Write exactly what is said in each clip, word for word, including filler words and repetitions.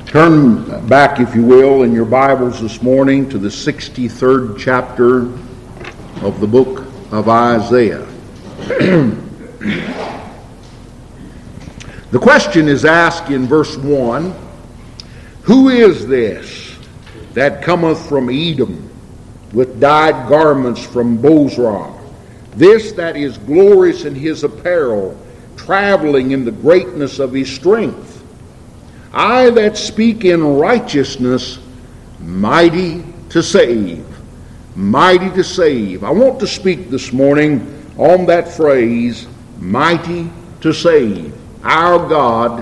Turn back, if you will, in your Bibles this morning to the sixty-third chapter of the book of Isaiah. The question is asked in verse one, "Who is this that cometh from Edom with dyed garments from Bozrah? This that is glorious in his apparel, traveling in the greatness of his strength? I that speak in righteousness, mighty to save." Mighty to save. I want to speak this morning on that phrase, mighty to save. Our God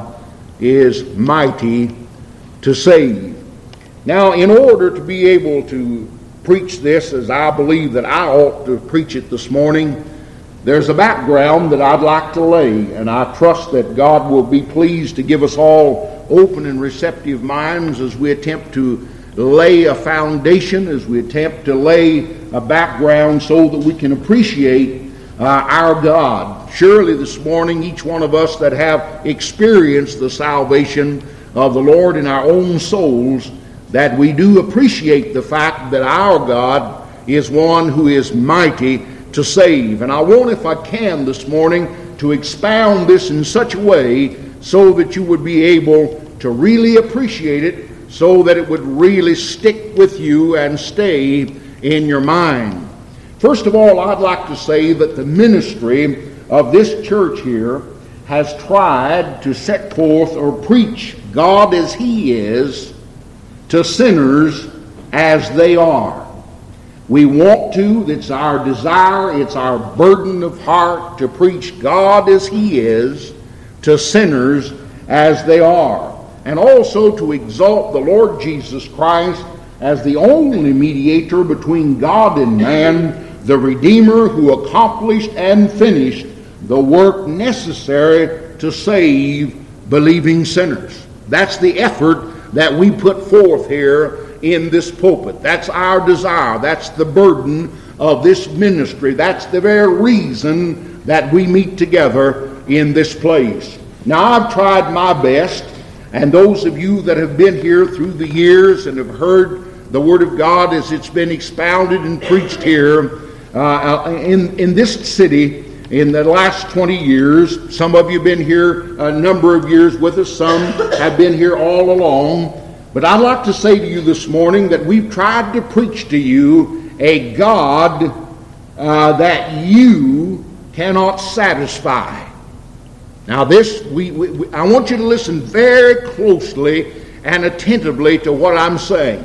is mighty to save. Now, in order to be able to preach this as I believe that I ought to preach it this morning, there's a background that I'd like to lay, and I trust that God will be pleased to give us all open and receptive minds as we attempt to lay a foundation, as we attempt to lay a background so that we can appreciate uh, our God. Surely this morning, each one of us that have experienced the salvation of the Lord in our own souls, that we do appreciate the fact that our God is one who is mighty to save. And I want, if I can this morning, to expound this in such a way so that you would be able to really appreciate it, so that it would really stick with you and stay in your mind. First of all, I'd like to say that the ministry of this church here has tried to set forth or preach God as He is to sinners as they are. We want to, it's our desire, it's our burden of heart to preach God as He is to sinners as they are, and also to exalt the Lord Jesus Christ as the only mediator between God and man, the Redeemer who accomplished and finished the work necessary to save believing sinners. That's the effort that we put forth here in this pulpit. That's our desire. That's the burden of this ministry. That's the very reason that we meet together in this place. Now, I've tried my best, and those of you that have been here through the years and have heard the Word of God as it's been expounded and preached here uh, in, in this city in the last twenty years, some of you have been here a number of years with us, some have been here all along. But I'd like to say to you this morning that we've tried to preach to you a God uh, that you cannot satisfy. Now this, we, we, we, I want you to listen very closely and attentively to what I'm saying.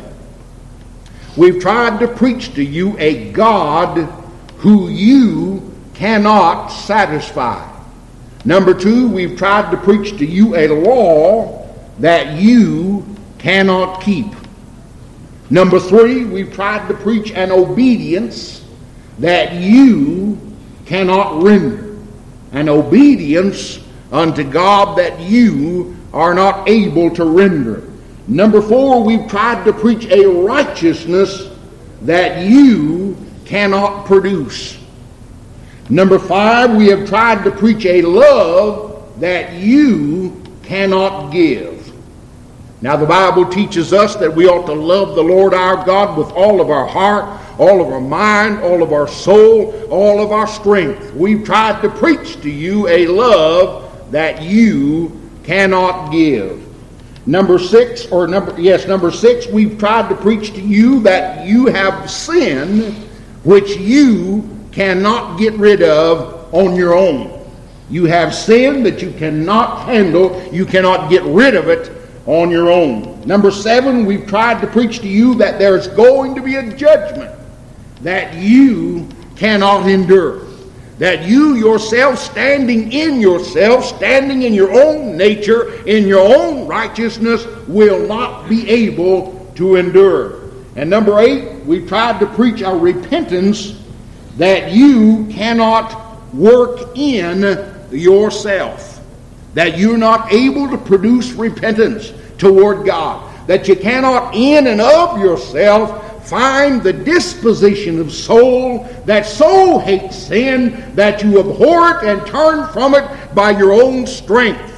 We've tried to preach to you a God who you cannot satisfy. Number two, we've tried to preach to you a law that you cannot keep. Number three, we've tried to preach an obedience that you cannot render. An obedience unto God that you are not able to render. Number four, we've tried to preach a righteousness that you cannot produce. Number five, we have tried to preach a love that you cannot give. Now the Bible teaches us that we ought to love the Lord our God with all of our heart, all of our mind, all of our soul, all of our strength. We've tried to preach to you a love that you cannot give. Number six, or number, yes, number six, we've tried to preach to you that you have sin which you cannot get rid of on your own. You have sin that you cannot handle, you cannot get rid of it on your own. Number seven, we've tried to preach to you that there's going to be a judgment that you cannot endure. That you yourself, standing in yourself, standing in your own nature, in your own righteousness, will not be able to endure. And number eight, we've tried to preach a repentance that you cannot work in yourself. That you're not able to produce repentance toward God. That you cannot in and of yourself find the disposition of soul that so hates sin that you abhor it and turn from it by your own strength.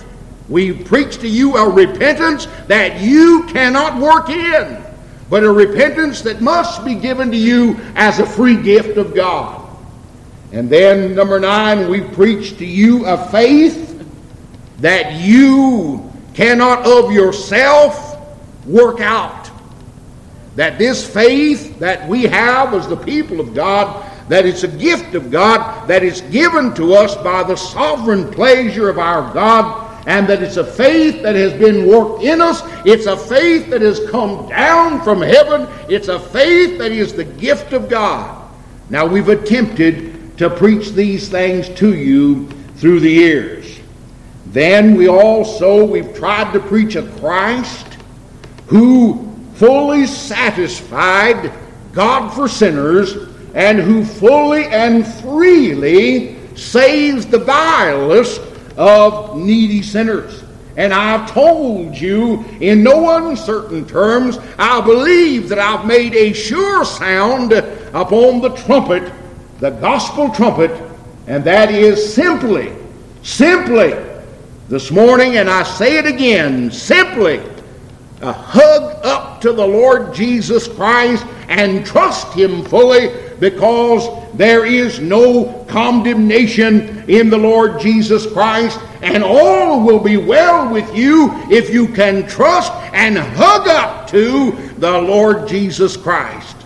We preach to you a repentance that you cannot work in, but a repentance that must be given to you as a free gift of God. And then, number nine, we preach to you a faith that you cannot of yourself work out. That this faith that we have as the people of God, that it's a gift of God, that is given to us by the sovereign pleasure of our God, and that it's a faith that has been worked in us. It's a faith that has come down from heaven. It's a faith that is the gift of God. Now, we've attempted to preach these things to you through the years. Then we also, we've tried to preach a Christ who fully satisfied God for sinners, and who fully and freely saves the vilest of needy sinners. And I've told you in no uncertain terms, I believe that I've made a sure sound upon the trumpet, the gospel trumpet, and that is simply, simply, this morning, and I say it again, simply a hug up to the Lord Jesus Christ and trust Him fully, because there is no condemnation in the Lord Jesus Christ, and all will be well with you if you can trust and hug up to the Lord Jesus Christ.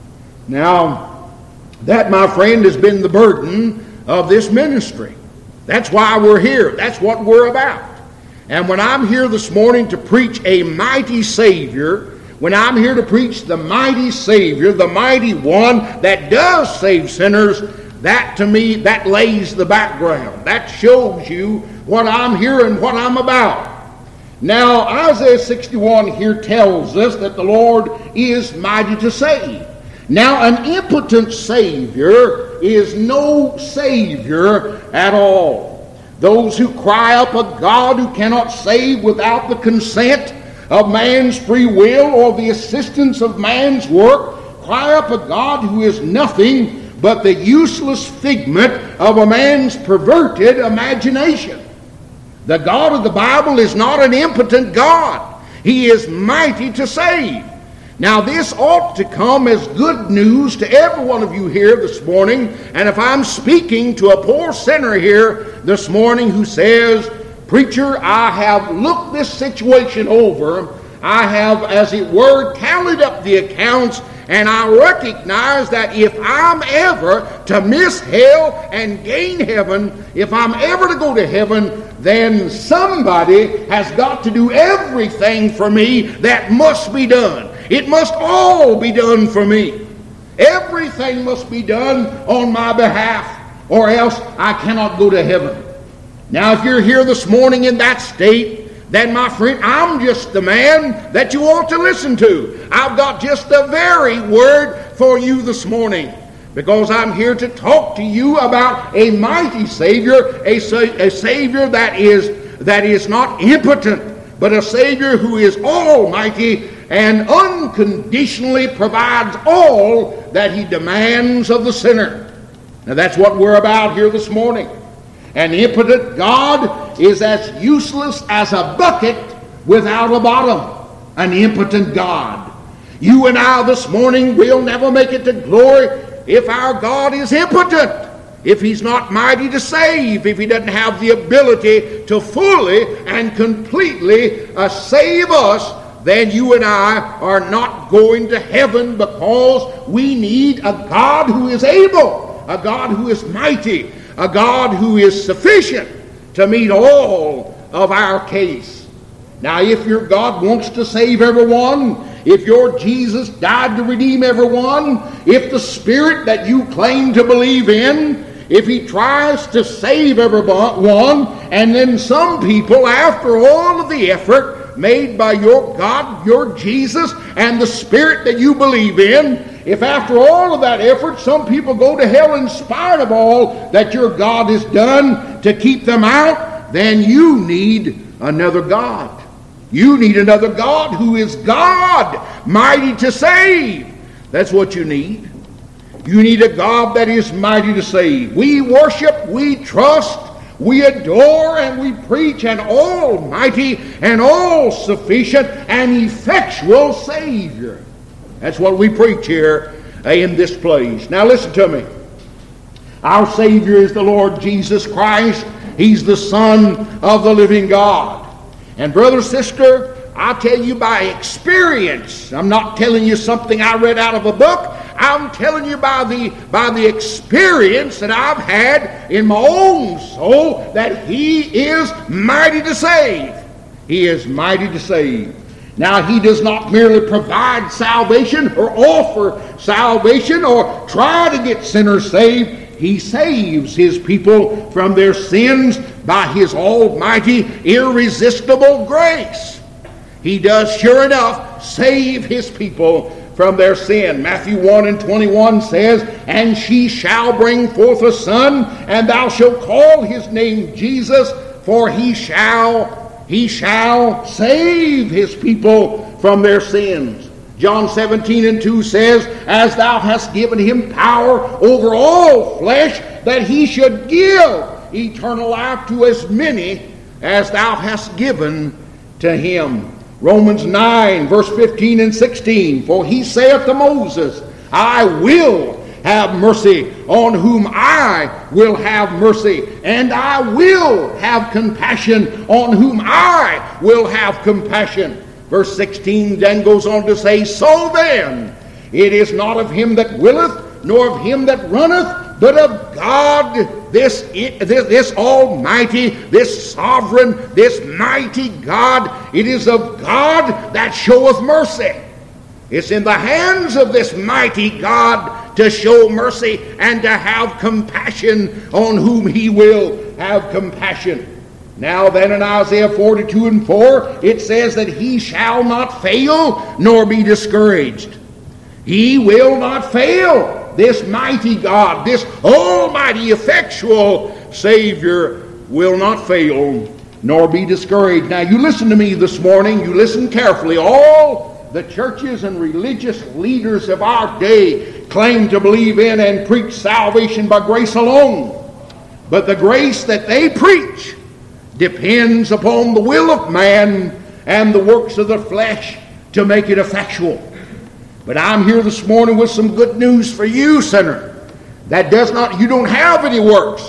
Now, that, my friend, has been the burden of this ministry. That's why we're here. That's what we're about. And when I'm here this morning to preach a mighty Savior, when I'm here to preach the mighty Savior, the mighty one that does save sinners, that to me, that lays the background. That shows you what I'm here and what I'm about. Now, Isaiah sixty-one here tells us that the Lord is mighty to save. Now, an impotent Savior is no Savior at all. Those who cry up a God who cannot save without the consent of man's free will or the assistance of man's work, cry up a God who is nothing but the useless figment of a man's perverted imagination. The God of the Bible is not an impotent God. He is mighty to save. Now, this ought to come as good news to every one of you here this morning. And if I'm speaking to a poor sinner here this morning who says, "Preacher, I have looked this situation over. I have, as it were, tallied up the accounts, and I recognize that if I'm ever to miss hell and gain heaven, if I'm ever to go to heaven, then somebody has got to do everything for me that must be done. It must all be done for me. Everything must be done on my behalf, or else I cannot go to heaven." Now, if you're here this morning in that state, then, my friend, I'm just the man that you ought to listen to. I've got just the very word for you this morning, because I'm here to talk to you about a mighty Savior, a, a Savior that is, that is not impotent, but a Savior who is almighty and unconditionally provides all that He demands of the sinner. Now, that's what we're about here this morning. An impotent God is as useless as a bucket without a bottom. An impotent God. You and I this morning will never make it to glory if our God is impotent, if He's not mighty to save, if He doesn't have the ability to fully and completely uh, save us. Then you and I are not going to heaven, because we need a God who is able, a God who is mighty, a God who is sufficient to meet all of our case. Now, if your God wants to save everyone, if your Jesus died to redeem everyone, if the Spirit that you claim to believe in, if He tries to save everyone, and then some people, after all of the effort made by your God, your Jesus, and the Spirit that you believe in, if after all of that effort some people go to hell in spite of all that your God has done to keep them out, then you need another God. You need another God who is God, mighty to save. That's what you need. You need a God that is mighty to save. We worship, we trust, we adore and we preach an almighty and all-sufficient and effectual Savior. That's what we preach here in this place. Now listen to me. Our Savior is the Lord Jesus Christ. He's the Son of the living God. And brother, sister, I tell you by experience, I'm not telling you something I read out of a book. I'm telling you by the, by the experience that I've had in my own soul that He is mighty to save. He is mighty to save. Now, He does not merely provide salvation or offer salvation or try to get sinners saved. He saves His people from their sins by His almighty, irresistible grace. He does, sure enough, save His people from their sin. Matthew one and twenty-one says, "And she shall bring forth a son, and thou shalt call his name Jesus, for he shall, he shall save his people from their sins." John seventeen and two says, "As thou hast given him power over all flesh, that he should give eternal life to as many as thou hast given to him." Romans nine, verse fifteen and sixteen, "For he saith to Moses, I will have mercy on whom I will have mercy, and I will have compassion on whom I will have compassion." Verse sixteen then goes on to say, "So then, it is not of him that willeth, nor of him that runneth, but of God, this, this, this almighty, this sovereign, this mighty God. It is of God that showeth mercy." It's in the hands of this mighty God to show mercy and to have compassion on whom He will have compassion. Now then, in Isaiah forty-two and four, it says that He shall not fail nor be discouraged. He will not fail. This mighty God, this almighty, effectual Savior will not fail nor be discouraged. Now you listen to me this morning. You listen carefully. All the churches and religious leaders of our day claim to believe in and preach salvation by grace alone. But the grace that they preach depends upon the will of man and the works of the flesh to make it effectual. But I'm here this morning with some good news for you, sinner. That does not, you don't have any works.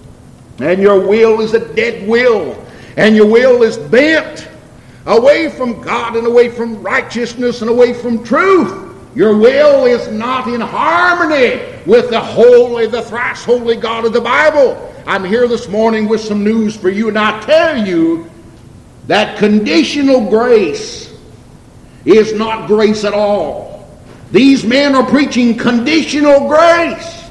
And your will is a dead will. And your will is bent away from God and away from righteousness and away from truth. Your will is not in harmony with the holy, the thrice holy God of the Bible. I'm here this morning with some news for you, and I tell you that conditional grace is not grace at all. These men are preaching conditional grace.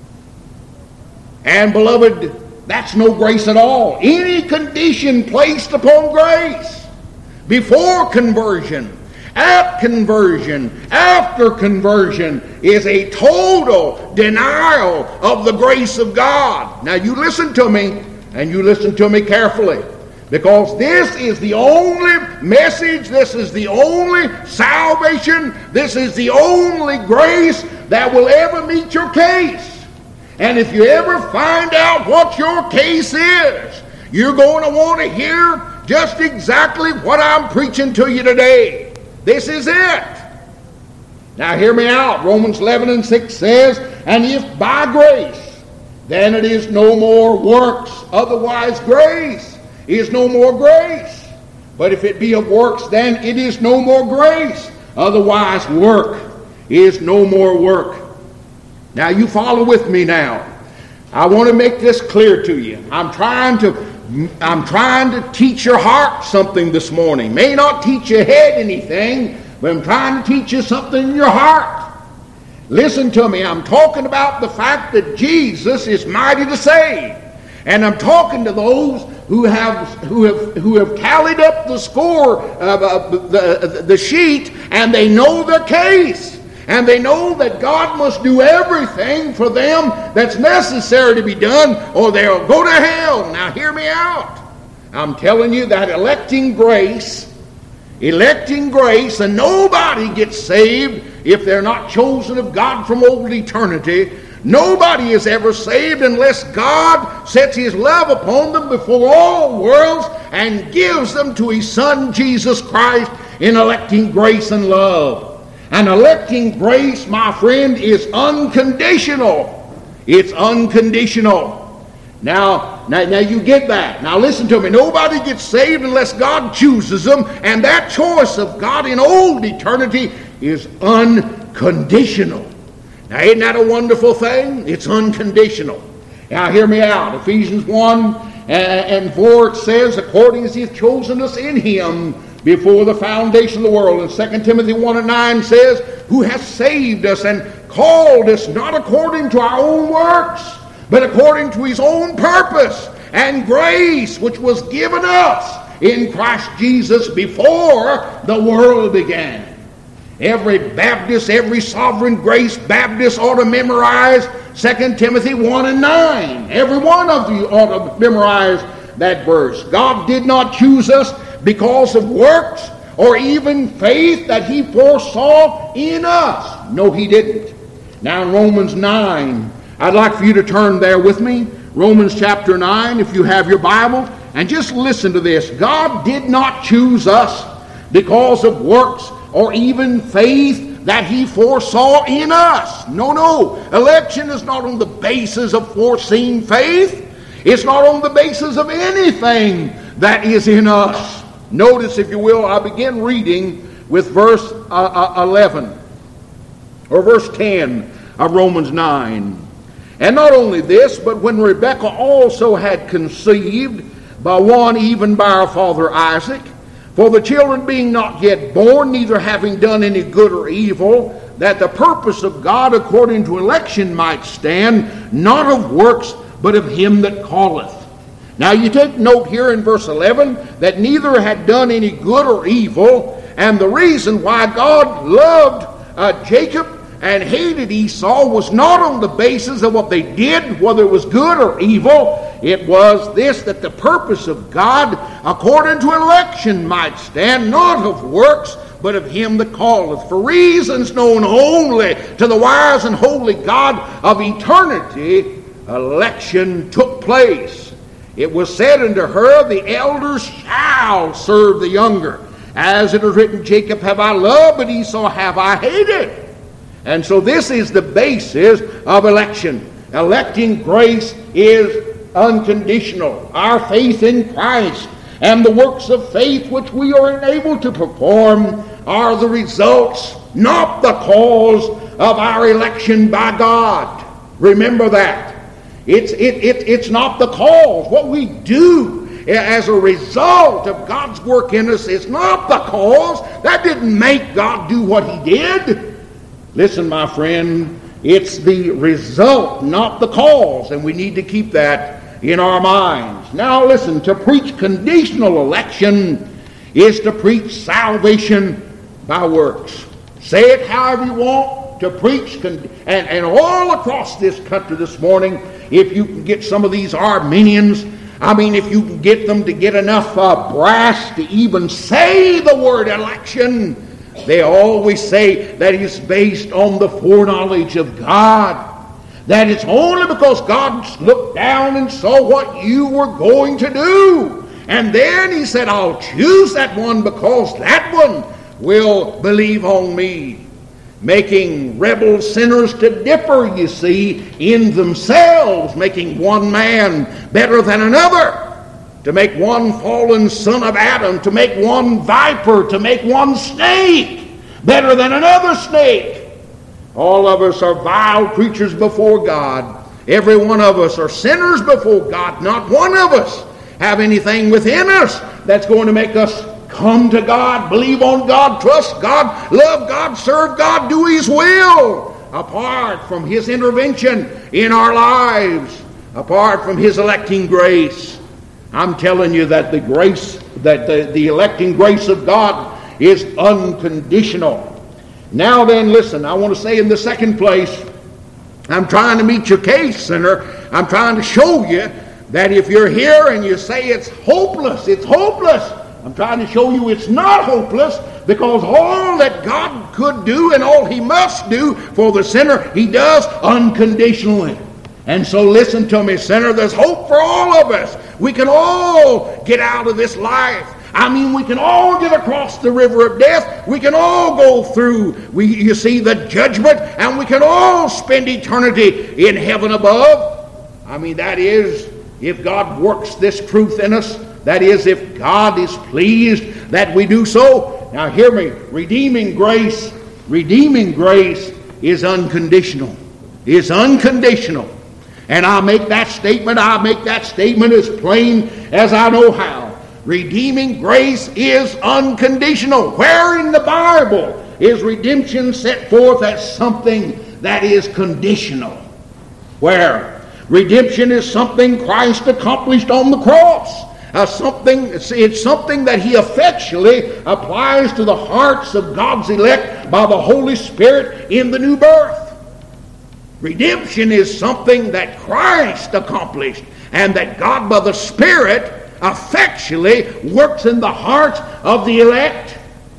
And beloved, that's no grace at all. Any condition placed upon grace, before conversion, at conversion, after conversion, is a total denial of the grace of God. Now you listen to me, and you listen to me carefully. Because this is the only message, this is the only salvation, this is the only grace that will ever meet your case. And if you ever find out what your case is, you're going to want to hear just exactly what I'm preaching to you today. This is it. Now hear me out. Romans eleven and six says, "And if by grace, then it is no more works, otherwise grace is no more grace. But if it be of works, then it is no more grace. Otherwise work is no more work." Now you follow with me now. I want to make this clear to you. I'm trying to I'm trying to teach your heart something this morning. May not teach your head anything, but I'm trying to teach you something in your heart. Listen to me. I'm talking about the fact that Jesus is mighty to save. And I'm talking to those who have who have who have tallied up the score, uh, the the sheet, and they know their case, and they know that God must do everything for them that's necessary to be done, or they'll go to hell. Now hear me out. I'm telling you that electing grace, electing grace, and nobody gets saved if they're not chosen of God from old eternity. Nobody is ever saved unless God sets his love upon them before all worlds and gives them to his Son Jesus Christ in electing grace and love. And electing grace, my friend, is unconditional. It's unconditional. Now, now, now you get that. Now listen to me. Nobody gets saved unless God chooses them, and that choice of God in old eternity is unconditional. Now, isn't that a wonderful thing? It's unconditional. Now, hear me out. Ephesians one and four, it says, according as he hath chosen us in him before the foundation of the world. And Second Timothy one and nine says, who hath saved us and called us not according to our own works, but according to his own purpose and grace, which was given us in Christ Jesus before the world began. Every Baptist, every Sovereign Grace Baptist ought to memorize Second Timothy one and nine. Every one of you ought to memorize that verse. God did not choose us because of works or even faith that he foresaw in us. No, he didn't. Now in Romans nine, I'd like for you to turn there with me. Romans chapter nine, if you have your Bible, and just listen to this. God did not choose us because of works or even faith that he foresaw in us. No, no. Election is not on the basis of foreseen faith. It's not on the basis of anything that is in us. Notice, if you will, I begin reading with verse uh, eleven, or verse ten of Romans nine. And not only this, but when Rebekah also had conceived by one, even by our father Isaac, for the children being not yet born, neither having done any good or evil, that the purpose of God according to election might stand, not of works, but of him that calleth. Now you take note here in verse eleven that neither had done any good or evil, and the reason why God loved uh, Jacob and hated Esau was not on the basis of what they did, whether it was good or evil. It was this, that the purpose of God according to election might stand, not of works, but of him that calleth. For reasons known only to the wise and holy God of eternity, election took place. It was said unto her, the elders shall serve the younger. As it is written, Jacob have I loved, but Esau have I hated. And so this is the basis of election. Electing grace is unconditional. Our faith in Christ and the works of faith which we are enabled to perform are the results, not the cause of our election by God. Remember that. It's, it, it, it's not the cause. What we do as a result of God's work in us is not the cause. That didn't make God do what he did. Listen, my friend, it's the result, not the cause, and we need to keep that in our minds. Now listen, to preach conditional election is to preach salvation by works. Say it however you want, to preach, con- and, and all across this country this morning, if you can get some of these Arminians, I mean, if you can get them to get enough uh, brass to even say the word election, they always say that it's based on the foreknowledge of God. That it's only because God looked down and saw what you were going to do. And then he said, I'll choose that one because that one will believe on me. Making rebel sinners to differ, you see, in themselves. Making one man better than another. To make one fallen son of Adam, to make one viper, to make one snake better than another snake. All of us are vile creatures before God. Every one of us are sinners before God. Not one of us have anything within us that's going to make us come to God, believe on God, trust God, love God, serve God, do his will, apart from his intervention in our lives, apart from his electing grace. I'm telling you that the grace, that the, the electing grace of God is unconditional. Now then, listen, I want to say in the second place, I'm trying to meet your case, sinner. I'm trying to show you that if you're here and you say it's hopeless, it's hopeless, I'm trying to show you it's not hopeless, because all that God could do and all he must do for the sinner, he does unconditionally. And so listen to me, sinner, there's hope for all of us. We can all get out of this life. I mean, we can all get across the river of death. We can all go through, we, you see, the judgment, and we can all spend eternity in heaven above. I mean, that is, if God works this truth in us, that is, if God is pleased that we do so. Now hear me, redeeming grace, redeeming grace is unconditional. Is unconditional. And I make that statement, I make that statement as plain as I know how. Redeeming grace is unconditional. Where in the Bible is redemption set forth as something that is conditional? Where? Redemption is something Christ accomplished on the cross. Uh, something, it's something that he effectually applies to the hearts of God's elect by the Holy Spirit in the new birth. Redemption is something that Christ accomplished and that God by the Spirit effectually works in the hearts of the elect.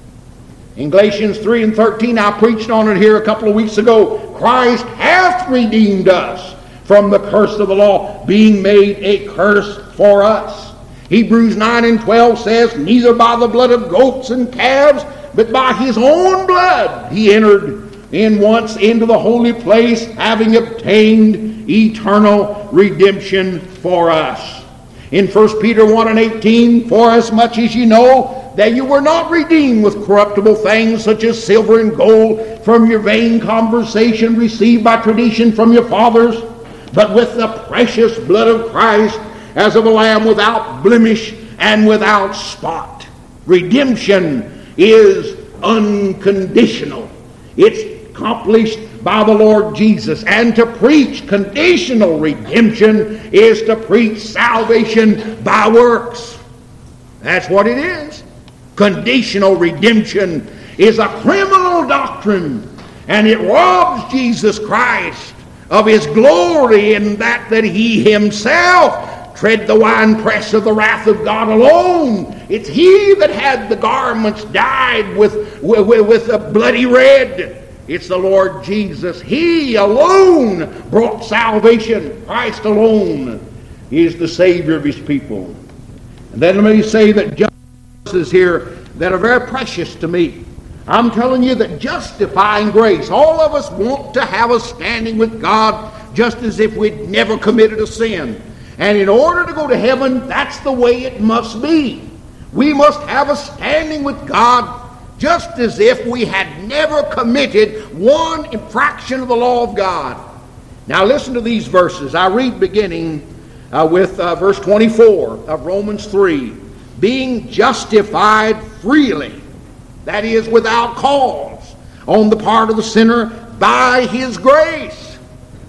In Galatians three and thirteen, I preached on it here a couple of weeks ago. Christ hath redeemed us from the curse of the law, being made a curse for us. Hebrews nine and twelve says, neither by the blood of goats and calves, but by his own blood he entered in once into the holy place, having obtained eternal redemption for us. In First Peter one and eighteen, for as much as ye know that you were not redeemed with corruptible things such as silver and gold from your vain conversation received by tradition from your fathers, but with the precious blood of Christ, as of a lamb without blemish and without spot. Redemption is unconditional. It's accomplished by the Lord Jesus. And to preach conditional redemption is to preach salvation by works. That's what it is. Conditional redemption is a criminal doctrine, and it robs Jesus Christ of his glory in that that he himself tread the winepress of the wrath of God alone. It's he that had the garments dyed with, with, with a bloody red. It's the Lord Jesus. He alone brought salvation. Christ alone is the Savior of his people. And then let me say that justices here that are very precious to me. I'm telling you that justifying grace, all of us want to have a standing with God just as if we'd never committed a sin. And in order to go to heaven, that's the way it must be. We must have a standing with God just as if we had never committed one infraction of the law of God. Now listen to these verses. I read beginning uh, with uh, verse twenty-four of Romans three. Being justified freely, that is without cause, on the part of the sinner by his grace,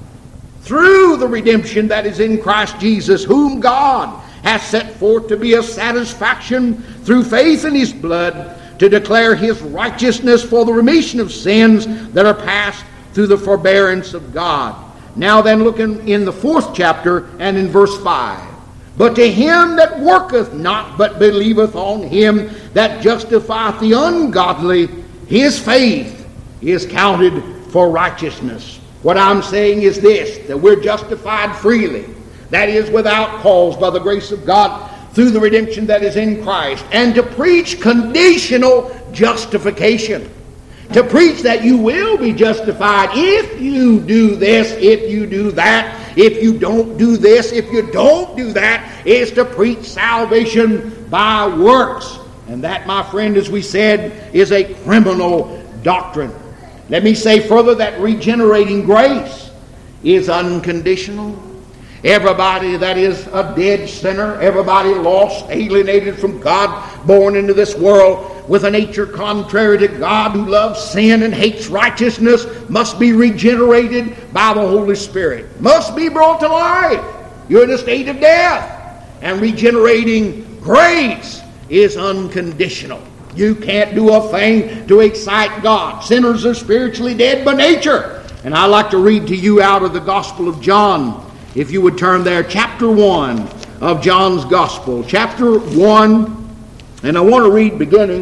through the redemption that is in Christ Jesus, whom God has set forth to be a satisfaction through faith in his blood, to declare his righteousness for the remission of sins that are passed through the forbearance of God. Now then, looking in the fourth chapter and in verse five. But to him that worketh not, but believeth on him that justifieth the ungodly, his faith is counted for righteousness. What I'm saying is this, that we're justified freely. That is without cause by the grace of God through the redemption that is in Christ. And to preach conditional justification. To preach that you will be justified if you do this, if you do that, if you don't do this, if you don't do that, is to preach salvation by works. And that, my friend, as we said, is a criminal doctrine. Let me say further that regenerating grace is unconditional. Everybody that is a dead sinner, everybody lost, alienated from God, born into this world with a nature contrary to God, who loves sin and hates righteousness, must be regenerated by the Holy Spirit, must be brought to life. You're in a state of death. And regenerating grace is unconditional. You can't do a thing to excite God. Sinners are spiritually dead by nature. And I'd like to read to you out of the Gospel of John. If you would turn there, chapter one of John's Gospel. Chapter one, and I want to read beginning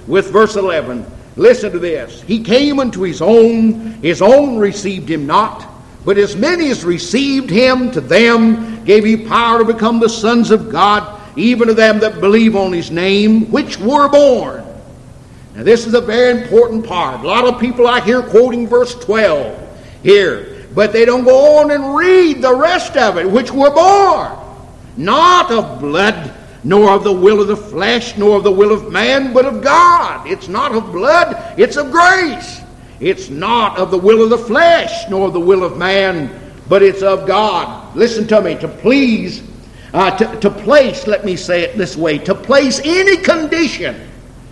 with verse eleven. Listen to this. He came unto his own, his own received him not, but as many as received him, to them gave he power to become the sons of God, even to them that believe on his name, which were born. Now this is a very important part. A lot of people I hear quoting verse twelve here, but they don't go on and read the rest of it, which were born, not of blood, nor of the will of the flesh, nor of the will of man, but of God. It's not of blood, it's of grace. It's not of the will of the flesh, nor of the will of man, but it's of God. Listen to me, to please, uh, to, to place, let me say it this way, to place any condition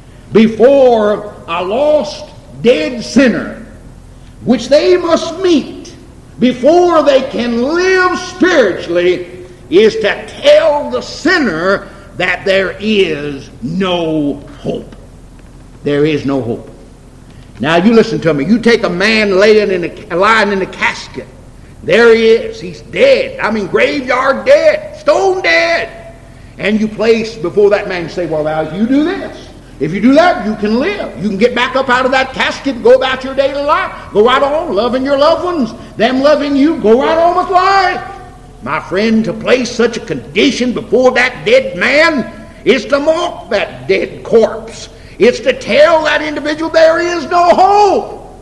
before a lost, dead sinner, which they must meet before they can live spiritually, is to tell the sinner that there is no hope. There is no hope. Now you listen to me. You take a man laying in a, lying in a casket. There he is. He's dead. I mean, graveyard dead. Stone dead. And you place before that man and say, well, now, if you do this, if you do that, you can live. You can get back up out of that casket and go about your daily life. Go right on, loving your loved ones. Them loving you. Go right on with life. My friend, to place such a condition before that dead man is to mock that dead corpse. It's to tell that individual there is no hope.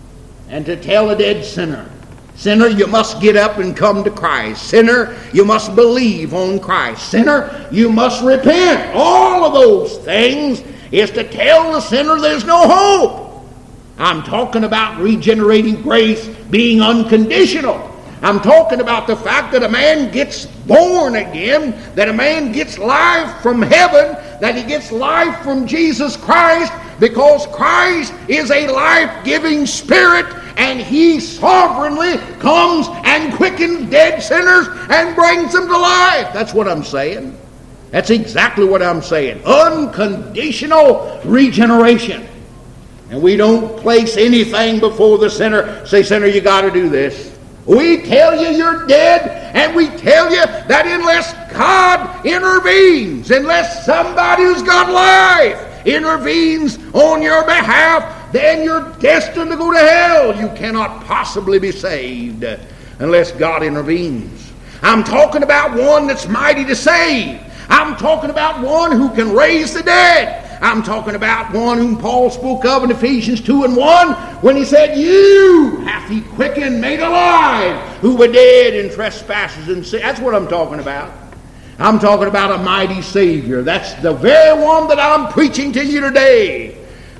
And to tell a dead sinner, sinner, you must get up and come to Christ. Sinner, you must believe on Christ. Sinner, you must repent. All of those things is to tell the sinner there's no hope. I'm talking about regenerating grace being unconditional. I'm talking about the fact that a man gets born again, that a man gets life from heaven, that he gets life from Jesus Christ, because Christ is a life-giving spirit, and he sovereignly comes and quickens dead sinners and brings them to life. That's what I'm saying. That's exactly what I'm saying. Unconditional regeneration. And we don't place anything before the sinner. Say, sinner, you got to do this. We tell you you're dead, and we tell you that unless God intervenes, unless somebody who's got life intervenes on your behalf, then you're destined to go to hell. You cannot possibly be saved unless God intervenes. I'm talking about one that's mighty to save. I'm talking about one who can raise the dead. I'm talking about one whom Paul spoke of in Ephesians two and one when he said, you hath he quickened, made alive, who were dead in trespasses and sin. That's what I'm talking about. I'm talking about a mighty Savior. That's the very one that I'm preaching to you today.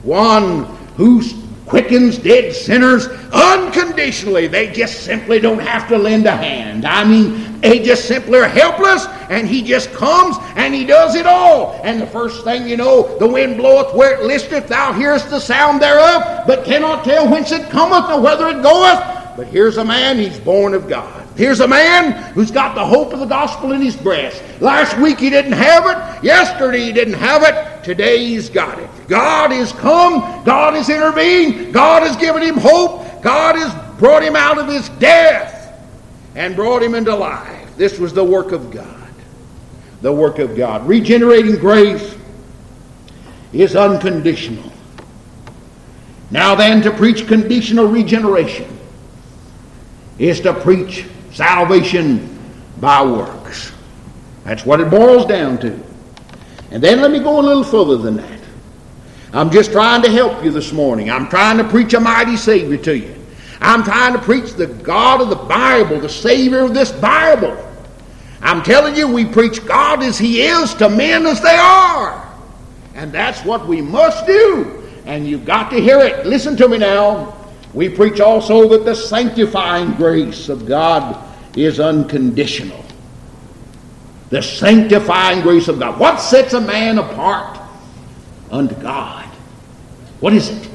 One who quickens dead sinners unconditionally. They just simply don't have to lend a hand. I mean, they just simply are helpless, and he just comes and he does it all. And the first thing you know, the wind bloweth where it listeth, thou hearest the sound thereof, but cannot tell whence it cometh nor whither it goeth. But here's a man, he's born of God. Here's a man who's got the hope of the gospel in his breast. Last week he didn't have it. Yesterday he didn't have it. Today he's got it. God has come. God has intervened. God has given him hope. God has brought him out of his death and brought him into life. This was the work of God. The work of God. Regenerating grace is unconditional. Now then, to preach conditional regeneration is to preach salvation by works. That's what it boils down to. And then let me go a little further than that. I'm just trying to help you this morning. I'm trying to preach a mighty Savior to you. I'm trying to preach the God of the Bible, the Savior of this Bible. I'm telling you, we preach God as he is to men as they are. And that's what we must do. And you've got to hear it. Listen to me now. We preach also that the sanctifying grace of God is unconditional. The sanctifying grace of God. What sets a man apart unto God? What is it?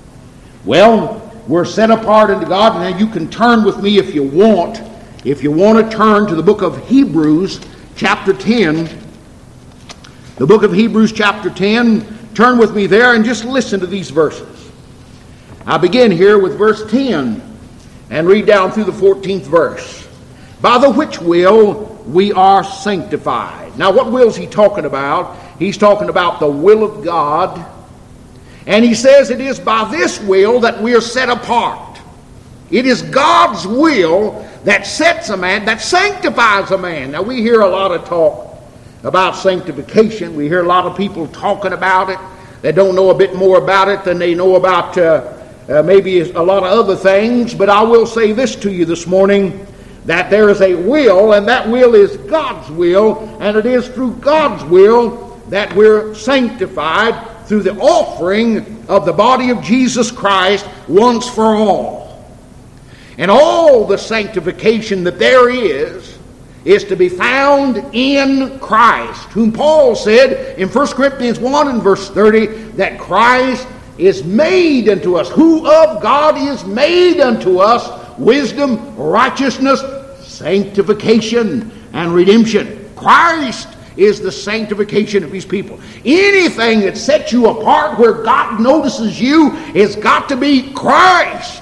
Well, we're set apart unto God. Now you can turn with me if you want. If you want to turn to the book of Hebrews chapter ten. The book of Hebrews chapter ten. Turn with me there and just listen to these verses. I begin here with verse ten and read down through the fourteenth verse. By the which will we are sanctified. Now what will is he talking about? He's talking about the will of God And he says it is by this will that we are set apart. It is God's will that sets a man, that sanctifies a man. Now we hear a lot of talk about sanctification. We hear a lot of people talking about it. They don't know a bit more about it than they know about uh, uh, maybe a lot of other things. But I will say this to you this morning, that there is a will, and that will is God's will, and it is through God's will that we're sanctified through the offering of the body of Jesus Christ once for all. And all the sanctification that there is, is to be found in Christ, whom Paul said in First Corinthians one and verse thirty, that Christ is made unto us, who of God is made unto us wisdom, righteousness, sanctification, and redemption. Christ is the sanctification of his people. Anything that sets you apart where God notices you has got to be Christ.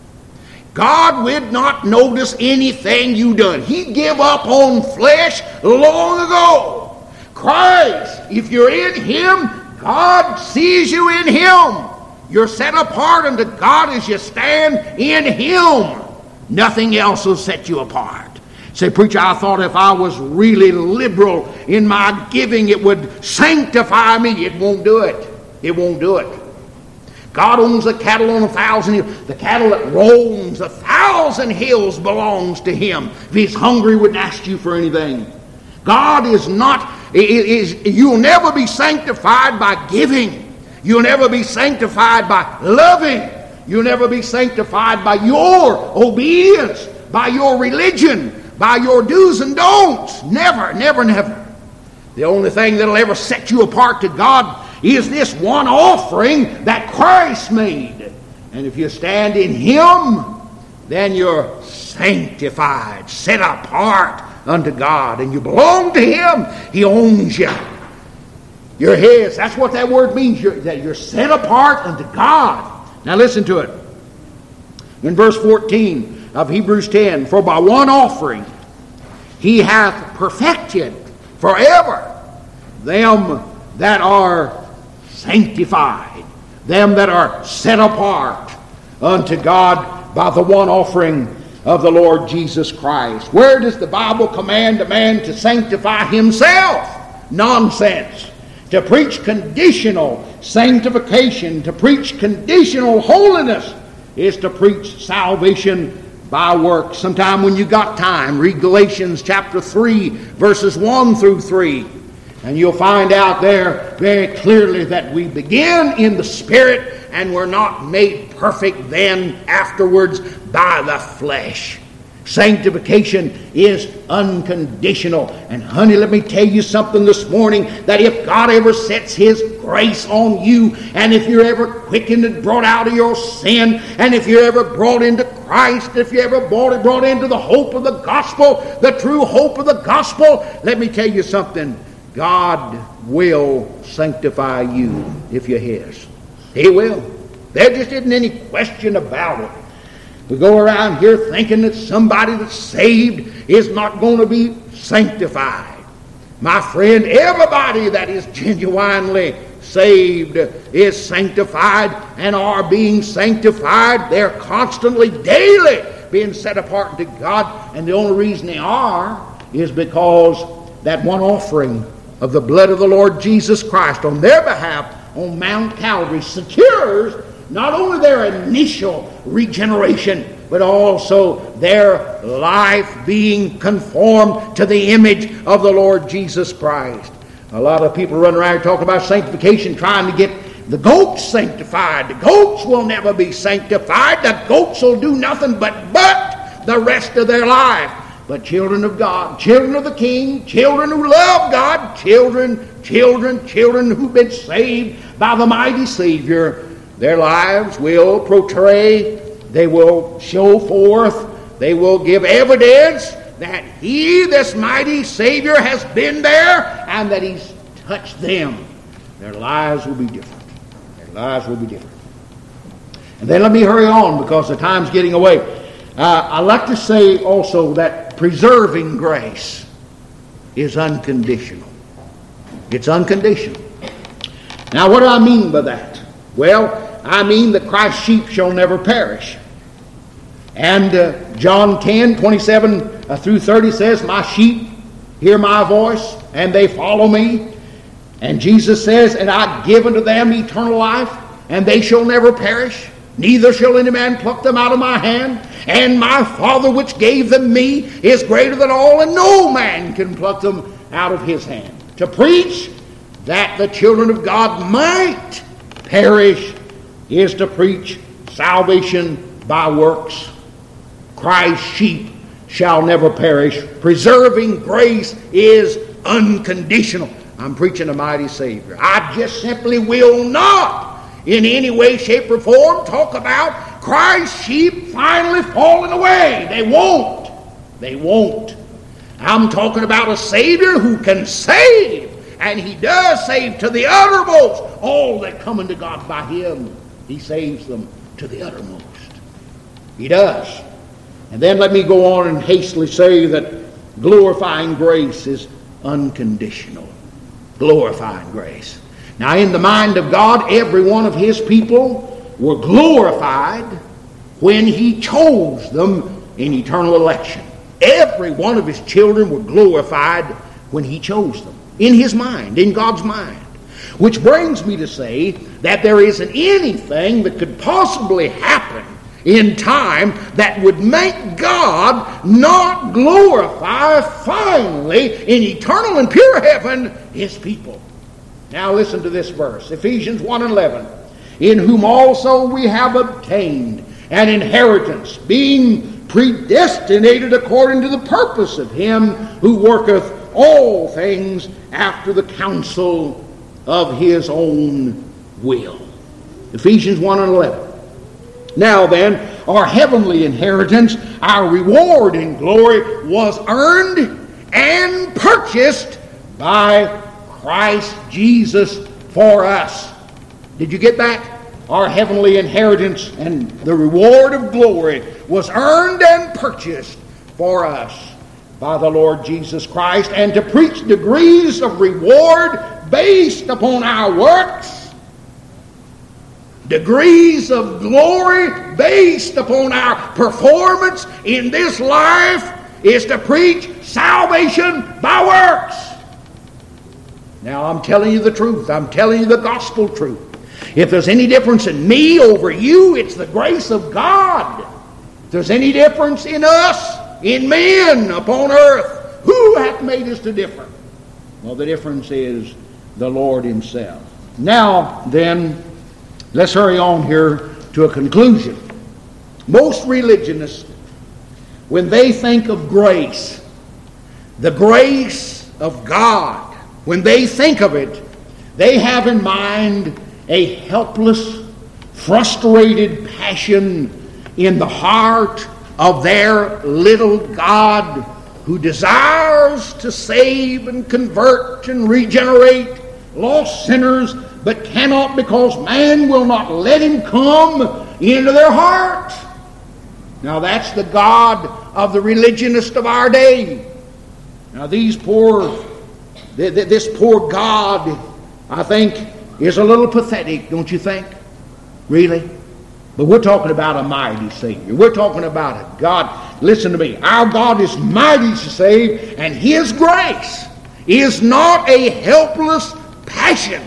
God would not notice anything you done. He gave up on flesh long ago. Christ, if you're in him, God sees you in him. You're set apart unto God as you stand in him. Nothing else will set you apart. Say, preacher, I thought if I was really liberal in my giving, it would sanctify me. It won't do it. It won't do it. God owns the cattle on a thousand hills. The cattle that roams a thousand hills belongs to him. If he's hungry, he wouldn't ask you for anything. God is not, is, you'll never be sanctified by giving. You'll never be sanctified by loving. You'll never be sanctified by your obedience, by your religion, by your do's and don'ts. Never, never, never. The only thing that'll ever set you apart to God is this one offering that Christ made. And if you stand in him, then you're sanctified, set apart unto God, and you belong to him. He owns you. You're his. That's what that word means, you're, that you're set apart unto God. Now listen to it. In verse fourteen of Hebrews ten, for by one offering he hath perfected forever them that are sanctified, them that are set apart unto God by the one offering of the Lord Jesus Christ. Where does the Bible command a man to sanctify himself? Nonsense. To preach conditional sanctification, to preach conditional holiness, is to preach salvation by works. Sometime when you got time, read Galatians chapter three, verses one through three. And you'll find out there very clearly that we begin in the Spirit and we're not made perfect then afterwards by the flesh. Sanctification is unconditional. And honey, let me tell you something this morning, that if God ever sets his grace on you, and if you're ever quickened and brought out of your sin, and if you're ever brought into Christ, if you're ever brought, brought into the hope of the gospel, the true hope of the gospel, let me tell you something. God will sanctify you if you're his. He will. There just isn't any question about it. We go around here thinking that somebody that's saved is not going to be sanctified. My friend, everybody that is genuinely saved is sanctified and are being sanctified. They're constantly, daily being set apart to God. And the only reason they are is because that one offering of the blood of the Lord Jesus Christ on their behalf on Mount Calvary secures not only their initial regeneration, but also their life being conformed to the image of the Lord Jesus Christ. A lot of people run around talking about sanctification, trying to get the goats sanctified. The goats will never be sanctified. The goats will do nothing but but the rest of their life. But children of God, children of the King, children who love God, children, children, children who've been saved by the mighty Savior, their lives will portray, they will show forth, they will give evidence that he, this mighty Savior, has been there and that he's touched them. Their lives will be different. Their lives will be different. And then let me hurry on because the time's getting away. Uh, I'd like to say also that preserving grace is unconditional. It's unconditional. Now, what do I mean by that? Well, I mean that Christ's sheep shall never perish. And uh, John ten, twenty-seven uh, through thirty says, my sheep hear my voice, and they follow me. And Jesus says, and I give unto them eternal life, and they shall never perish, neither shall any man pluck them out of my hand. And my Father which gave them me is greater than all, and no man can pluck them out of his hand. To preach that the children of God might perish is to preach salvation by works. Christ's sheep shall never perish. Preserving grace is unconditional. I'm preaching a mighty Savior. I just simply will not in any way, shape, or form talk about Christ's sheep finally falling away. They won't. They won't. I'm talking about a Savior who can save, and He does save to the uttermost all that come unto God by Him. He saves them to the uttermost. He does. And then let me go on and hastily say that glorifying grace is unconditional. Glorifying grace. Now, in the mind of God, every one of His people were glorified when He chose them in eternal election. Every one of His children were glorified when He chose them. In His mind, in God's mind. Which brings me to say that there isn't anything that could possibly happen in time that would make God not glorify finally in eternal and pure heaven His people. Now listen to this verse, Ephesians one and eleven. In whom also we have obtained an inheritance, being predestinated according to the purpose of Him who worketh all things after the counsel of His own will. Ephesians one and eleven. Now then, our heavenly inheritance, our reward in glory, was earned and purchased by Christ Jesus for us. Did you get that? Our heavenly inheritance and the reward of glory was earned and purchased for us by the Lord Jesus Christ. And to preach degrees of reward based upon our works, degrees of glory based upon our performance in this life, is to preach salvation by works. Now, I'm telling you the truth. I'm telling you the gospel truth. If there's any difference in me over you, it's the grace of God. If there's any difference in us, in men upon earth, who hath made us to differ? Well, the difference is the Lord Himself. Now, then, let's hurry on here to a conclusion. Most religionists, when they think of grace, the grace of God, when they think of it, they have in mind a helpless, frustrated passion in the heart of their little God who desires to save and convert and regenerate lost sinners, but cannot because man will not let Him come into their heart. Now that's the God of the religionists of our day. Now these poor, this poor God, I think, is a little pathetic, don't you think? Really? But we're talking about a mighty Savior. We're talking about a God. Listen to me. Our God is mighty to save, and His grace is not a helpless passion.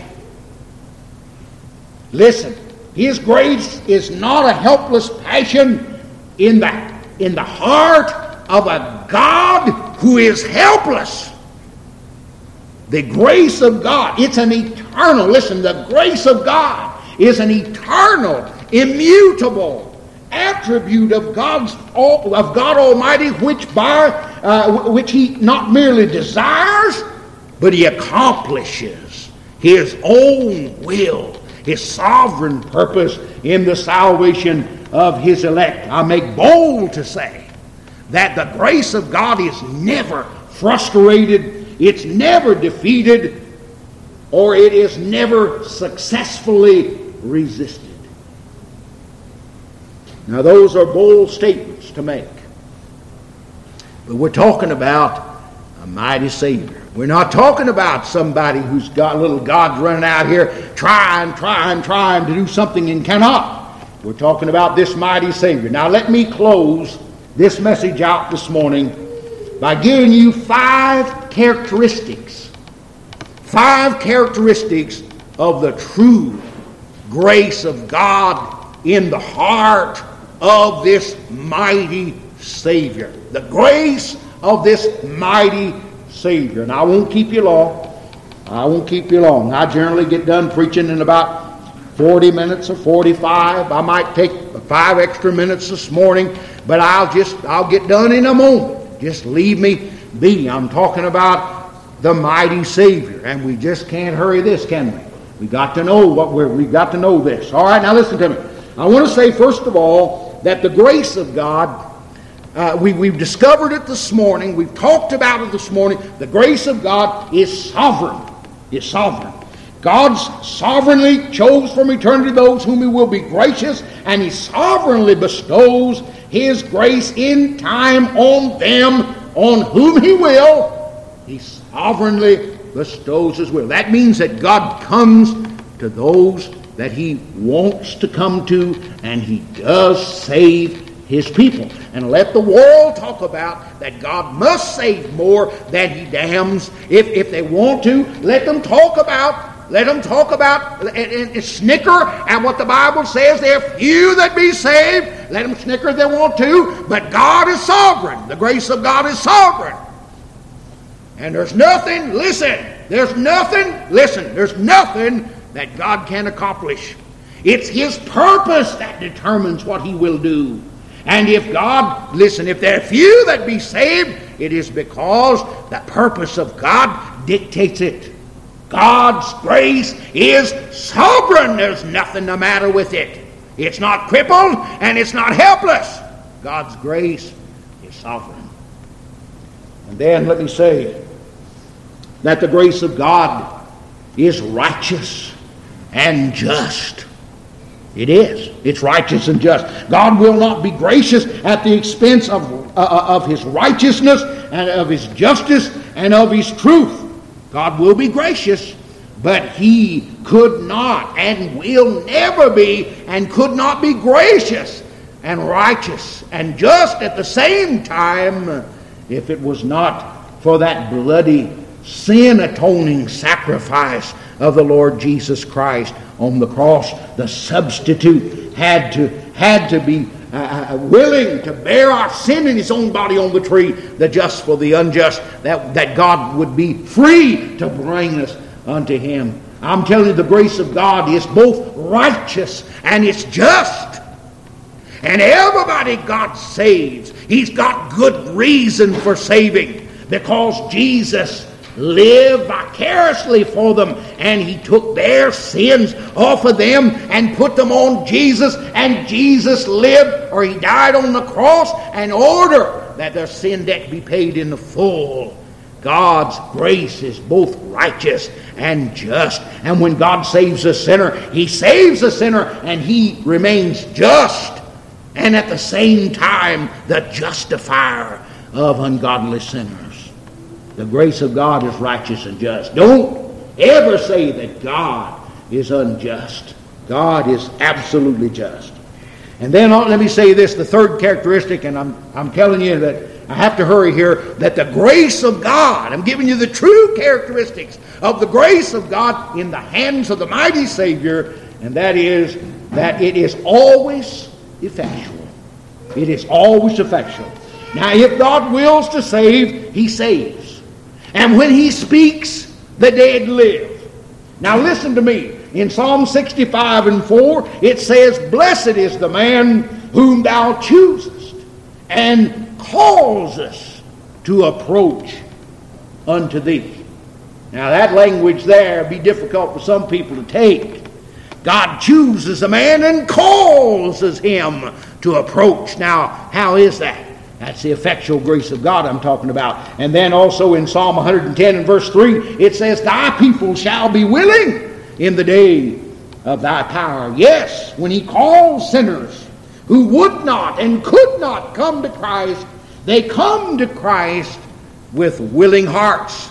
Listen, His grace is not a helpless passion in the, in the heart of a God who is helpless. The grace of God, it's an eternal, listen, the grace of God is an eternal, immutable attribute of God's of God Almighty, which by uh, which He not merely desires, but He accomplishes His own will, His sovereign purpose in the salvation of His elect. I make bold to say that the grace of God is never frustrated, it's never defeated, or it is never successfully resisted. Now those are bold statements to make. But we're talking about a mighty Savior. We're not talking about somebody who's got little gods running out here trying, trying, trying to do something and cannot. We're talking about this mighty Savior. Now let me close this message out this morning by giving you five characteristics. Five characteristics of the true grace of God in the heart of this mighty Savior. The grace of this mighty Savior. And I won't keep you long. I won't keep you long. I generally get done preaching in about forty minutes or forty-five. I might take five extra minutes this morning, but I'll just, I'll get done in a moment. Just leave me be. I'm talking about the mighty Savior, and we just can't hurry this, can we? We got to know what we're, we've got to know this. All right, now listen to me. I want to say, first of all, that the grace of God, Uh, we, we've discovered it this morning. We've talked about it this morning. The grace of God is sovereign. Is sovereign. God sovereignly chose from eternity those whom He will be gracious, and He sovereignly bestows His grace in time on them on whom He will. He sovereignly bestows His will. That means that God comes to those that He wants to come to, and He does save His people. And let the world talk about that God must save more than He damns. If, if they want to, let them talk about, let them talk about and, and, and snicker at what the Bible says. There are few that be saved. Let them snicker if they want to. But God is sovereign. The grace of God is sovereign. And there's nothing, listen, there's nothing, listen, there's nothing that God can accomplish. It's His purpose that determines what He will do. And if God, listen, if there are few that be saved, it is because the purpose of God dictates it. God's grace is sovereign. There's nothing the matter with it. It's not crippled and it's not helpless. God's grace is sovereign. And then let me say that the grace of God is righteous and just. It is. It's righteous and just. God will not be gracious at the expense of, uh, of His righteousness and of His justice and of His truth. God will be gracious, but He could not and will never be and could not be gracious and righteous and just at the same time if it was not for that bloody sin-atoning sacrifice of the Lord Jesus Christ on the cross. The substitute had to had to be uh, willing to bear our sin in His own body on the tree, the just for the unjust, that, that God would be free to bring us unto Him. I'm telling you, the grace of God is both righteous and it's just. And everybody God saves, He's got good reason for saving, because Jesus lived vicariously for them, and He took their sins off of them and put them on Jesus, and Jesus lived, or He died on the cross in order that their sin debt be paid in the full. God's grace is both righteous and just. And when God saves a sinner, He saves a sinner and He remains just, and at the same time the justifier of ungodly sinners. The grace of God is righteous and just. Don't ever say that God is unjust. God is absolutely just. And then let me say this, the third characteristic, and I'm, I'm telling you that I have to hurry here, that the grace of God, I'm giving you the true characteristics of the grace of God in the hands of the mighty Savior, and that is that it is always effectual. It is always effectual. Now, if God wills to save, He saves. And when He speaks, the dead live. Now listen to me. In Psalm sixty-five and four, it says, "Blessed is the man whom Thou choosest, and causest to approach unto Thee." Now that language there be difficult for some people to take. God chooses a man and causes him to approach. Now, how is that? That's the effectual grace of God I'm talking about. And then also in Psalm one hundred ten and verse three, it says, "Thy people shall be willing in the day of Thy power." Yes, when He calls sinners who would not and could not come to Christ, they come to Christ with willing hearts.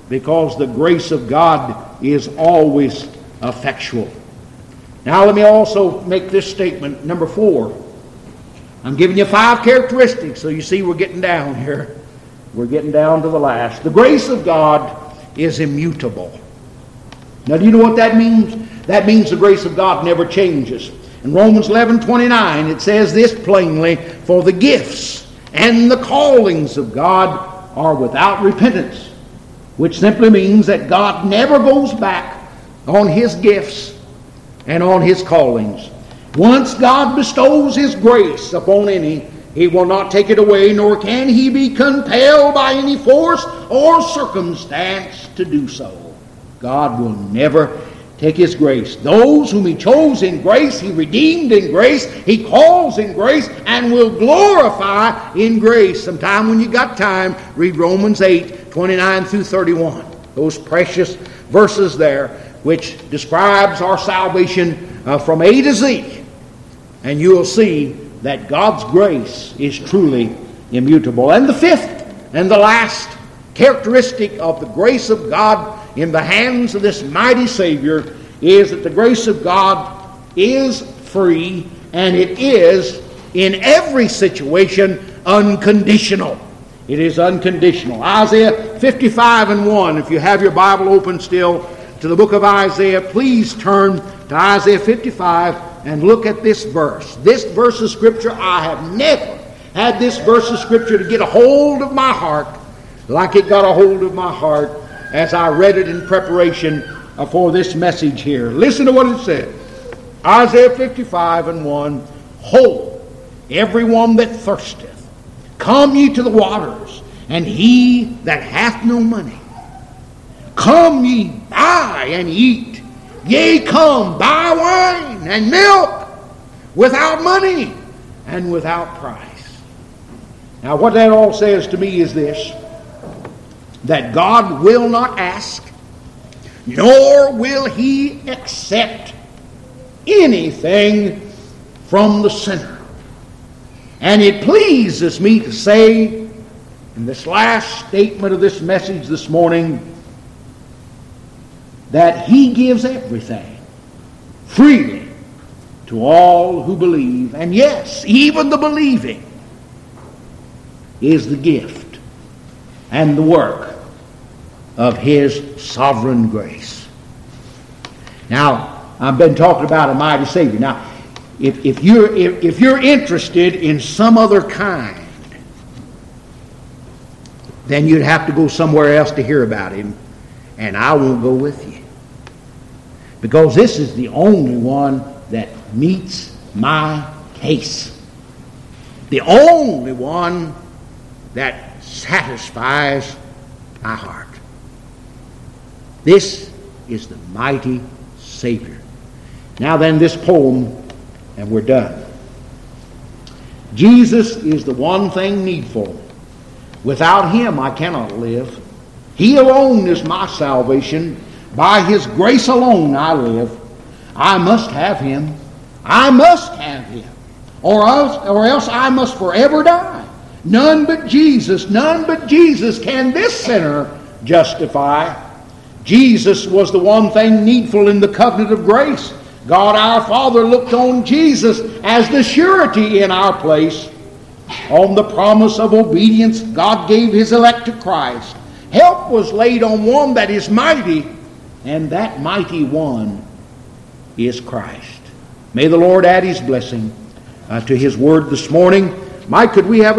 because the grace of God is always effectual. Now let me also make this statement, number four. I'm giving you five characteristics, so you see we're getting down here. We're getting down to the last. The grace of God is immutable. Now do you know what that means? That means the grace of God never changes. In Romans eleven twenty-nine it says this plainly, for the gifts and the callings of God are without repentance, which simply means that God never goes back on His gifts and on His callings. Once God bestows His grace upon any, He will not take it away, nor can He be compelled by any force or circumstance to do so. God will never take His grace. Those whom He chose in grace, He redeemed in grace, He calls in grace, and will glorify in grace. Sometime when you got time, read Romans eight, twenty-nine through thirty-one. Those precious verses there, which describes our salvation uh, from A to Z. And you will see that God's grace is truly immutable. And the fifth and the last characteristic of the grace of God in the hands of this mighty Savior is that the grace of God is free, and it is in every situation unconditional. It is unconditional. Isaiah fifty-five and one, if you have your Bible open still to the book of Isaiah, please turn to Isaiah fifty-five and look at this verse. This verse of Scripture, I have never had this verse of Scripture to get a hold of my heart like it got a hold of my heart as I read it in preparation for this message here. Listen to what it said. Isaiah fifty-five and one, Ho, everyone that thirsteth, come ye to the waters, and he that hath no money, come ye buy and eat. Yea, come, buy wine and milk without money and without price. Now what that all says to me is this, that God will not ask, nor will He accept anything from the sinner. And it pleases me to say in this last statement of this message this morning that He gives everything freely to all who believe. And yes, even the believing is the gift and the work of His sovereign grace. Now, I've been talking about a mighty Savior. Now, if, if, you're, if, if you're interested in some other kind, then you'd have to go somewhere else to hear about Him, and I won't go with you. Because this is the only one that meets my case. The only one that satisfies my heart. This is the mighty Savior. Now then, this poem, and we're done. Jesus is the one thing needful. Without Him I cannot live. He alone is my salvation. By His grace alone I live. I must have Him. I must have Him. Or else, or else I must forever die. None but Jesus, none but Jesus can this sinner justify. Jesus was the one thing needful in the covenant of grace. God our Father looked on Jesus as the surety in our place. On the promise of obedience, God gave His elect to Christ. Help was laid on one that is mighty, and that mighty one is Christ. May the Lord add His blessing uh, to His word this morning. Mike, could we have a